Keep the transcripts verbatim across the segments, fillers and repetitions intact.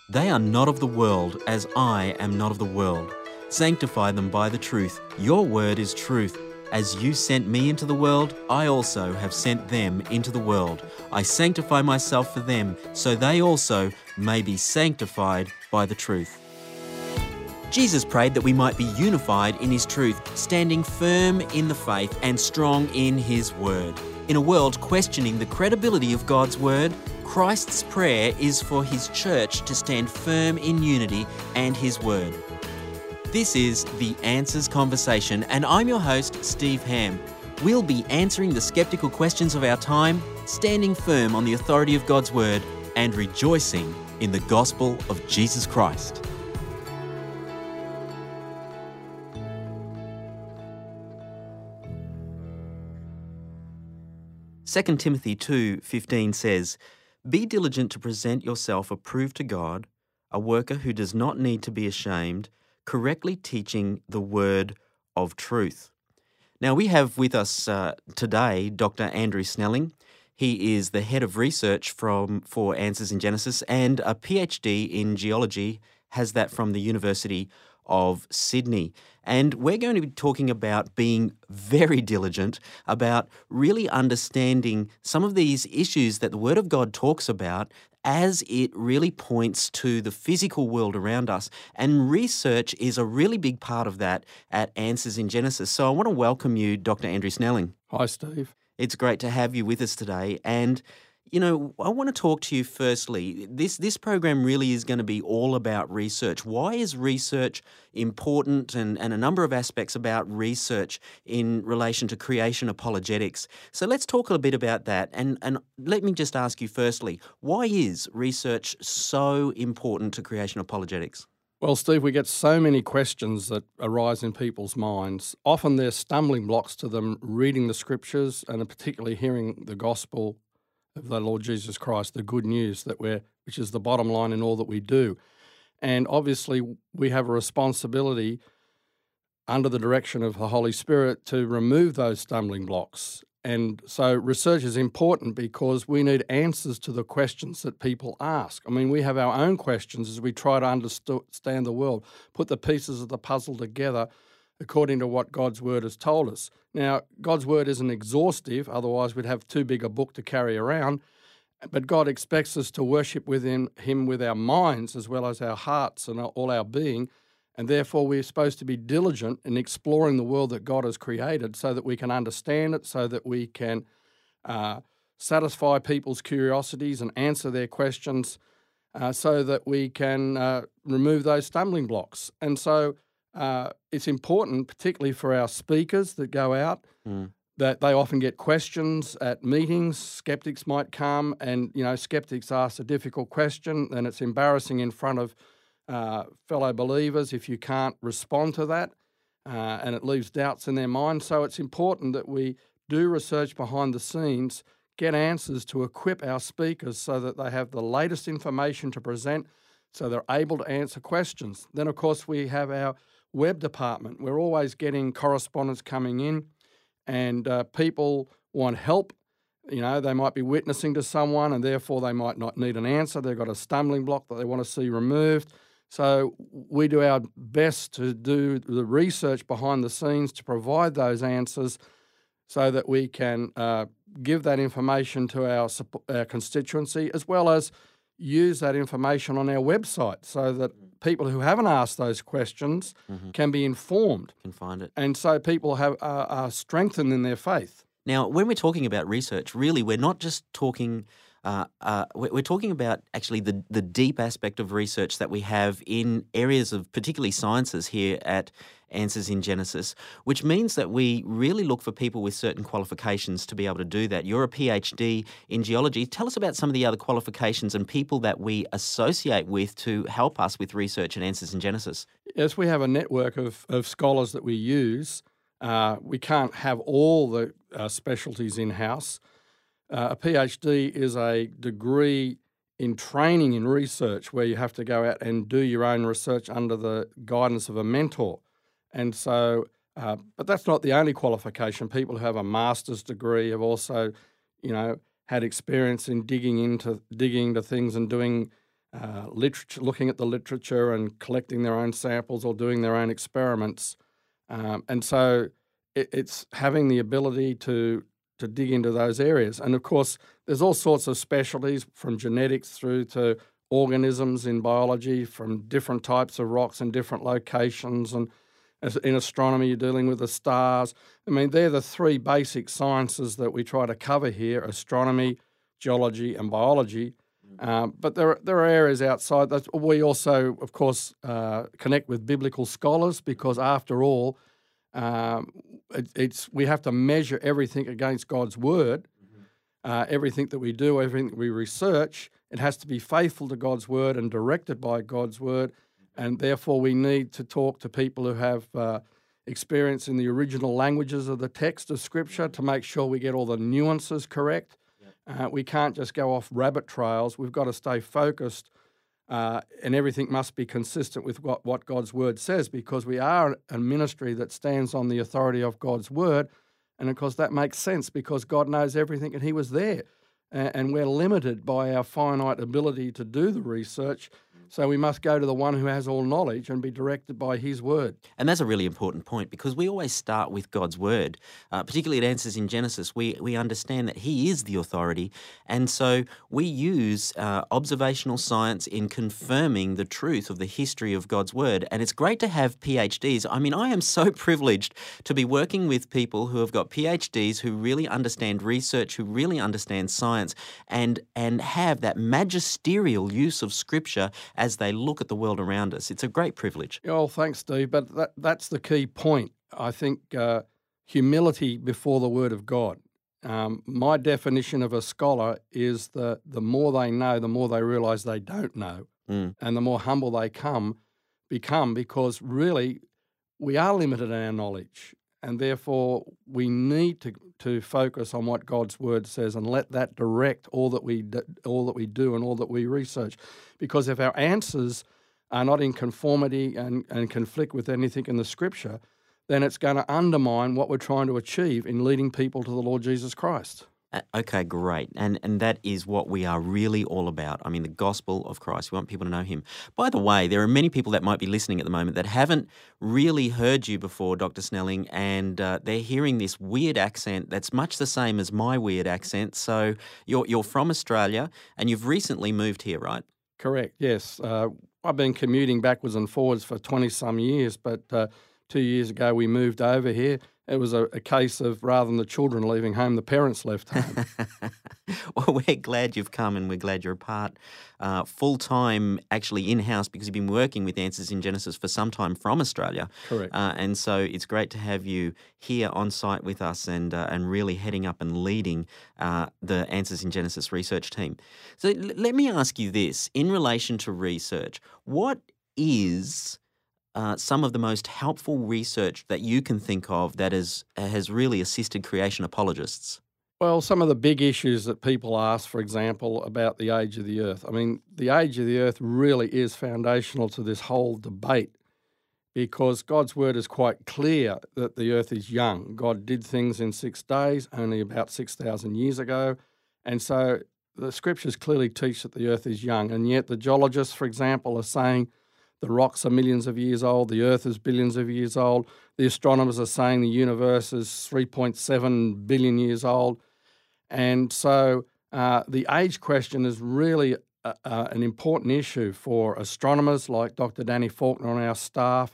They are not of the world, as I am not of the world. Sanctify them by the truth. Your word is truth. As you sent me into the world, I also have sent them into the world. I sanctify myself for them, so they also may be sanctified by the truth. Jesus prayed that we might be unified in his truth, standing firm in the faith and strong in his word. In a world questioning the credibility of God's word, Christ's prayer is for his church to stand firm in unity and his word. This is The Answers Conversation, and I'm your host, Steve Ham. We'll be answering the skeptical questions of our time, standing firm on the authority of God's word, and rejoicing in the gospel of Jesus Christ. Second Timothy two fifteen says, "Be diligent to present yourself approved to God, a worker who does not need to be ashamed, correctly teaching the word of truth." Now, we have with us uh, today Doctor Andrew Snelling. He is the head of research from for Answers in Genesis and a PhD in geology, has that from the University of Sydney. And we're going to be talking about being very diligent, about really understanding some of these issues that the Word of God talks about as it really points to the physical world around us. And research is a really big part of that at Answers in Genesis. So I want to welcome you, Doctor Andrew Snelling. Hi, Steve. It's great to have you with us today. And you know, I want to talk to you firstly. This this program really is going to be all about research. Why is research important, and, and a number of aspects about research in relation to creation apologetics? So let's talk a bit about that. And, and let me just ask you firstly, why is research so important to creation apologetics? Well, Steve, we get so many questions that arise in people's minds. Often they're stumbling blocks to them reading the scriptures and particularly hearing the gospel of the Lord Jesus Christ, the good news that we're, which is the bottom line in all that we do. And obviously we have a responsibility under the direction of the Holy Spirit to remove those stumbling blocks. And so research is important because we need answers to the questions that people ask. I mean, we have our own questions as we try to understand the world, put the pieces of the puzzle together according to what God's word has told us. Now, God's word isn't exhaustive, otherwise we'd have too big a book to carry around, but God expects us to worship within him with our minds as well as our hearts and all our being, and therefore we're supposed to be diligent in exploring the world that God has created so that we can understand it, so that we can uh, satisfy people's curiosities and answer their questions, uh, so that we can uh, remove those stumbling blocks. And so Uh, it's important, particularly for our speakers that go out, mm. that they often get questions at meetings. Skeptics might come and, you know, skeptics ask a difficult question and it's embarrassing in front of uh, fellow believers if you can't respond to that, uh, and it leaves doubts in their mind. So it's important that we do research behind the scenes, get answers to equip our speakers so that they have the latest information to present so they're able to answer questions. Then, of course, we have our web department. We're always getting correspondence coming in, and uh, people want help. You know, they might be witnessing to someone and therefore they might not need an answer. They've got a stumbling block that they want to see removed. So we do our best to do the research behind the scenes to provide those answers so that we can uh, give that information to our, our constituency, as well as use that information on our website so that people who haven't asked those questions mm-hmm. can be informed. Can find it. And so people have uh, are strengthened in their faith. Now, when we're talking about research, really, we're not just talking uh, uh, we're talking about actually the, the deep aspect of research that we have in areas of particularly sciences here at Answers in Genesis, which means that we really look for people with certain qualifications to be able to do that. You're a PhD in geology. Tell us about some of the other qualifications and people that we associate with to help us with research at Answers in Genesis. Yes, we have a network of, of scholars that we use. Uh, we can't have all the uh, specialties in-house. Uh, a PhD is a degree in training in research where you have to go out and do your own research under the guidance of a mentor. And so, uh, but that's not the only qualification. People who have a master's degree have also, you know, had experience in digging into digging into things and doing uh, literature, looking at the literature and collecting their own samples or doing their own experiments. Um, and so it, it's having the ability to to dig into those areas. And of course, there's all sorts of specialties from genetics through to organisms in biology, from different types of rocks in different locations. And as in astronomy, you're dealing with the stars. I mean, they're the three basic sciences that we try to cover here: astronomy, geology, and biology. Um, but there, there are areas outside that. We also, of course, uh, connect with biblical scholars because, after all, um, it, it's we have to measure everything against God's word. Uh, everything that we do, everything that we research, it has to be faithful to God's word and directed by God's word. And therefore, we need to talk to people who have uh, experience in the original languages of the text of Scripture to make sure we get all the nuances correct. Uh, we can't just go off rabbit trails. We've got to stay focused, uh, and everything must be consistent with what, what God's word says, because we are a ministry that stands on the authority of God's word. And of course, that makes sense because God knows everything and he was there. And, and we're limited by our finite ability to do the research. So we must go to the one who has all knowledge and be directed by his word. And that's a really important point because we always start with God's word, uh, particularly at Answers in Genesis. We we understand that he is the authority, and so we use uh, observational science in confirming the truth of the history of God's word. And it's great to have PhDs. I mean, I am so privileged to be working with people who have got PhDs who really understand research, who really understand science, and and have that magisterial use of Scripture as they look at the world around us. It's a great privilege. Oh, thanks, Steve. But that, that's the key point. I think uh, humility before the Word of God. Um, my definition of a scholar is that the more they know, the more they realise they don't know, mm. and the more humble they come, become, because really we are limited in our knowledge, and therefore we need to to focus on what God's word says and let that direct all that we do, all that we do and all that we research. Because if our answers are not in conformity and, and conflict with anything in the Scripture, then it's going to undermine what we're trying to achieve in leading people to the Lord Jesus Christ. Uh, okay, great. And and that is what we are really all about. I mean, the gospel of Christ. We want people to know him. By the way, there are many people that might be listening at the moment that haven't really heard you before, Doctor Snelling, and uh, they're hearing this weird accent that's much the same as my weird accent. So you're, you're from Australia and you've recently moved here, right? Correct, yes. Uh, I've been commuting backwards and forwards for twenty-some years, but uh, two years ago we moved over here. It was a, a case of rather than the children leaving home, the parents left home. Well, we're glad you've come and we're glad you're a part uh, full-time, actually in-house, because you've been working with Answers in Genesis for some time from Australia. Correct. Uh, and so it's great to have you here on site with us and uh, and really heading up and leading uh, the Answers in Genesis research team. So l- let me ask you this. In relation to research, what is... Uh, some of the most helpful research that you can think of that is, has really assisted creation apologists? Well, some of the big issues that people ask, for example, about the age of the earth. I mean, the age of the earth really is foundational to this whole debate because God's word is quite clear that the earth is young. God did things in six days, only about six thousand years ago. And so the scriptures clearly teach that the earth is young. And yet the geologists, for example, are saying the rocks are millions of years old, the earth is billions of years old. The astronomers are saying the universe is three point seven billion years old. And so uh, the age question is really a, a, an important issue for astronomers like Doctor Danny Faulkner on our staff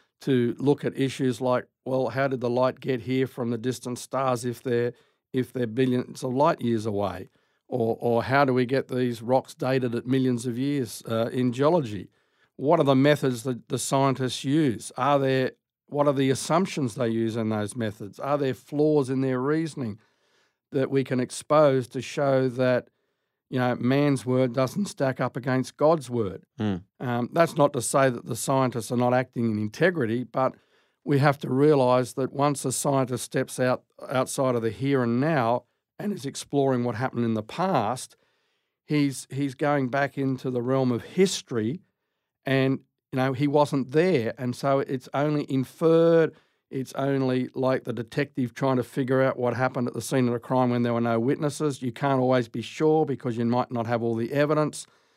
to look at issues like, well, how did the light get here from the distant stars if they're, if they're billions of light years away? Or, or how do we get these rocks dated at millions of years uh, in geology? What are the methods that the scientists use? Are there, what are the assumptions they use in those methods? Are there flaws in their reasoning that we can expose to show that, you know, man's word doesn't stack up against God's word? Mm. Um, that's not to say that the scientists are not acting in integrity, but we have to realise that once a scientist steps out outside of the here and now and is exploring what happened in the past, he's he's going back into the realm of history. And, you know, he wasn't there. And so it's only inferred. It's only like the detective trying to figure out what happened at the scene of the crime when there were no witnesses. You can't always be sure because you might not have all the evidence.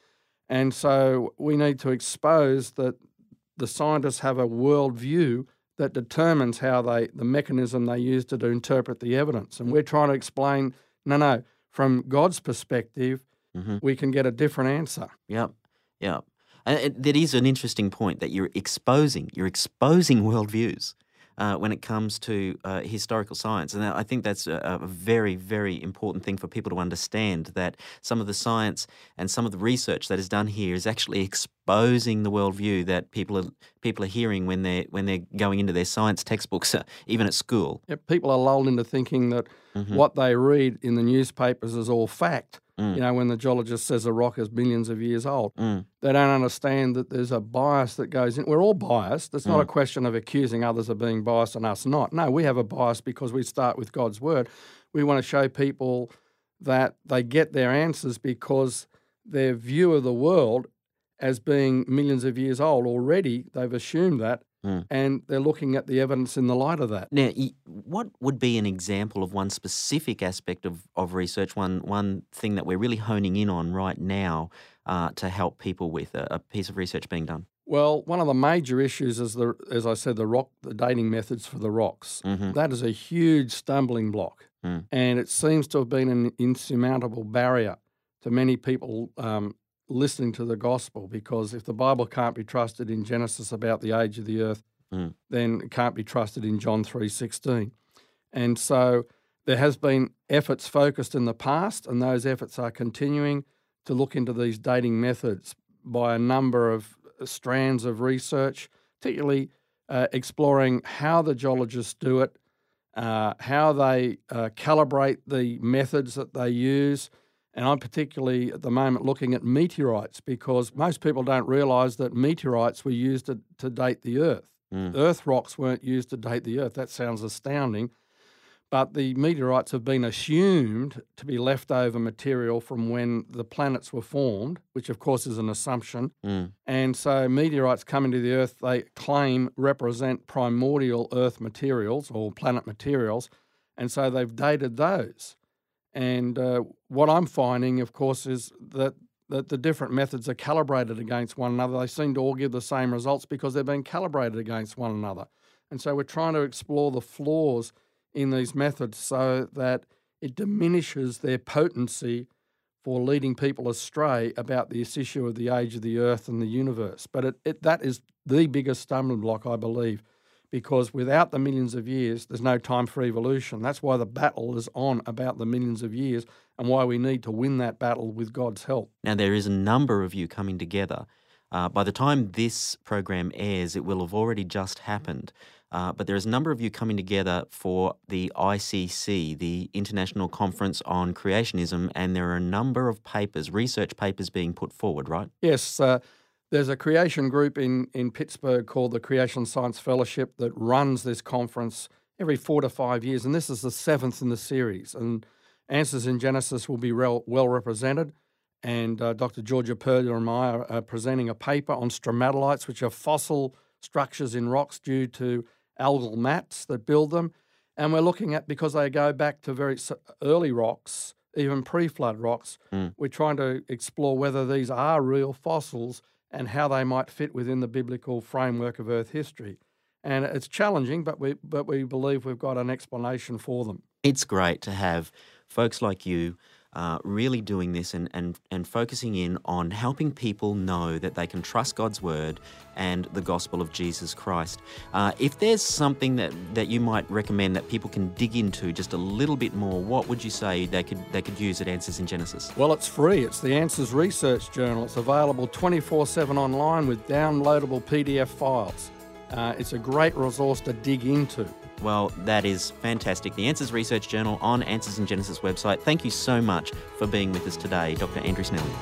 And so we need to expose that the scientists have a worldview that determines how they, the mechanism they use to, to interpret the evidence. And we're trying to explain, no, no, from God's perspective, mm-hmm. we can get a different answer. Yep, yep. And it, that is an interesting point, that you're exposing, you're exposing worldviews uh, when it comes to uh, historical science. And I think that's a, a very, very important thing for people to understand, that some of the science and some of the research that is done here is actually exposing the worldview that people are people are hearing when they're when they're going into their science textbooks, uh, even at school. Yeah, people are lulled into thinking that mm-hmm. what they read in the newspapers is all fact. Mm. You know, when the geologist says a rock is millions of years old, mm. they don't understand that there's a bias that goes in. We're all biased. It's mm. not a question of accusing others of being biased and us not. No, we have a bias because we start with God's word. We want to show people that they get their answers because their view of the world as being millions of years old already, they've assumed that, mm. and they're looking at the evidence in the light of that. Now, what would be an example of one specific aspect of, of research, one one thing that we're really honing in on right now uh, to help people with a, a piece of research being done? Well, one of the major issues is, the, as I said, the rock, the dating methods for the rocks. Mm-hmm. That is a huge stumbling block, mm. and it seems to have been an insurmountable barrier to many people um, listening to the gospel, because if the Bible can't be trusted in Genesis about the age of the earth, mm. then it can't be trusted in John three sixteen. And so there has been efforts focused in the past, and those efforts are continuing to look into these dating methods by a number of strands of research, particularly uh, exploring how the geologists do it, uh, how they uh, calibrate the methods that they use. And I'm particularly at the moment looking at meteorites, because most people don't realise that meteorites were used to, to date the Earth. Mm. Earth rocks weren't used to date the Earth. That sounds astounding. But the meteorites have been assumed to be leftover material from when the planets were formed, which of course is an assumption. Mm. And so meteorites coming to the Earth, they claim represent primordial Earth materials or planet materials. And so they've dated those. And uh, what I'm finding, of course, is that, that the different methods are calibrated against one another. They seem to all give the same results because they're being calibrated against one another. And so we're trying to explore the flaws in these methods so that it diminishes their potency for leading people astray about this issue of the age of the earth and the universe. But it, it, that is the biggest stumbling block, I believe, because without the millions of years, there's no time for evolution. That's why the battle is on about the millions of years and why we need to win that battle with God's help. Now, there is a number of you coming together. Uh, by the time this program airs, it will have already just happened. Uh, but there is a number of you coming together for the I C C, the International Conference on Creationism, and there are a number of papers, research papers being put forward, right? Yes. Uh, there's a creation group in, in Pittsburgh called the Creation Science Fellowship that runs this conference every four to five years, and this is the seventh in the series. And Answers in Genesis will be well, well represented. And uh, Doctor Georgia Purdy and I are, are presenting a paper on stromatolites, which are fossil structures in rocks due to algal mats that build them. And we're looking at, because they go back to very early rocks, even pre-flood rocks, mm. we're trying to explore whether these are real fossils and how they might fit within the biblical framework of Earth history. And it's challenging, but we but we believe we've got an explanation for them. It's great to have folks like you Uh, really doing this and, and, and focusing in on helping people know that they can trust God's word and the gospel of Jesus Christ. Uh, if there's something that, that you might recommend that people can dig into just a little bit more, what would you say they could they could use at Answers in Genesis? Well, it's free. It's the Answers Research Journal. It's available twenty-four seven online with downloadable P D F files. Uh, it's a great resource to dig into. Well, that is fantastic. The Answers Research Journal on Answers in Genesis website. Thank you so much for being with us today, Doctor Andrew Snelling.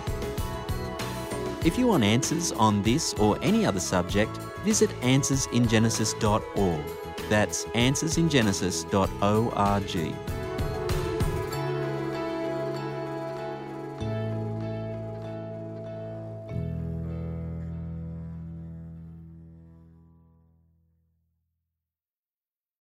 If you want answers on this or any other subject, visit answers in genesis dot org. That's answers in genesis dot org.